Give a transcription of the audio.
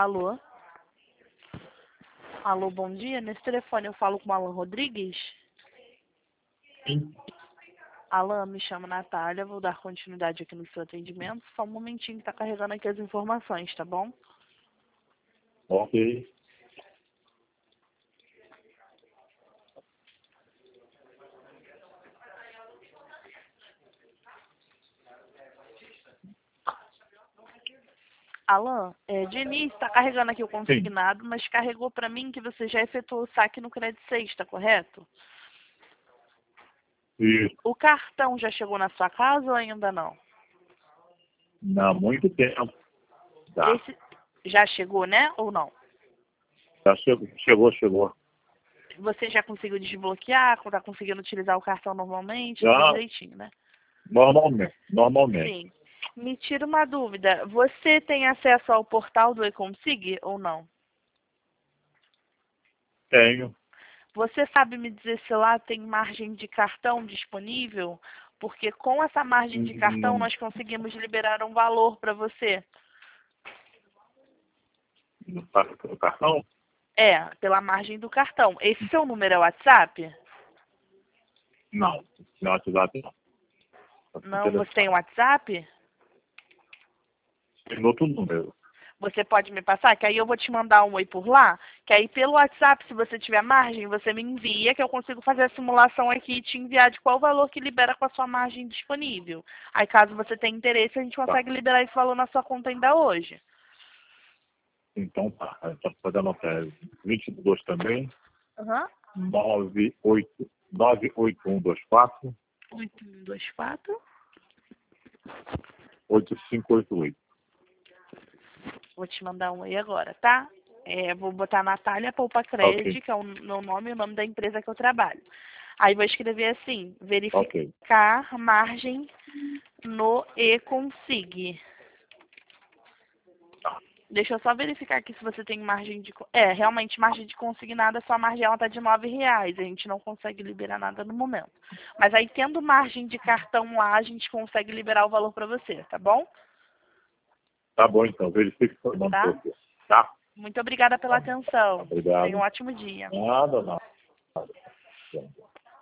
Alô? Alô, bom dia. Nesse telefone eu falo com o Alan Rodrigues. Sim. Alan, me chamo Natália, vou dar continuidade aqui no seu atendimento. Só um momentinho que tá carregando aqui as informações, tá bom? Ok. Alan, de início tá carregando aqui o Sim. consignado, mas carregou para mim que você já efetuou o saque no Credit 6, tá correto? Isso. O cartão já chegou na sua casa ou ainda não? Há muito tempo. Tá. Esse já chegou, né? Ou não? Já chegou. Você já conseguiu desbloquear? Tá conseguindo utilizar o cartão normalmente? Tudo Já, direitinho, né? normalmente. Sim. Me tira uma dúvida. Você tem acesso ao portal do eConsig ou não? Tenho. Você sabe me dizer se lá tem margem de cartão disponível? Porque com essa margem de cartão nós conseguimos liberar um valor para você. O cartão? É, pela margem do cartão. Esse seu número é WhatsApp? Não. No WhatsApp não. Não, você tem WhatsApp? Tem outro número. Você pode me passar? Que aí eu vou te mandar um oi por lá. Que aí pelo WhatsApp, se você tiver margem, você me envia, que eu consigo fazer a simulação aqui e te enviar de qual valor que libera com a sua margem disponível. Aí caso você tenha interesse, a gente Tá. consegue liberar esse valor na sua conta ainda hoje. Então tá. Então pode anotar. 22 também. Aham. 98124 8124. 8588. Vou te mandar um oi agora, tá? Vou botar Natália Poupa Ok. Cred, que é o meu nome e o nome da empresa que eu trabalho. Aí vou escrever assim, Ok. verificar margem no eConsig. Tá. Deixa eu só verificar aqui se você tem margem de... realmente margem de consignada, sua margem ela tá de R$ 9. A gente não consegue liberar nada no momento. Mas aí tendo margem de cartão lá, a gente consegue liberar o valor para você, tá bom? Tá bom então. Verifique o nome Tá? para você. Tá? Muito obrigada pela atenção. Tenha um Obrigado. ótimo dia. Nada, nada.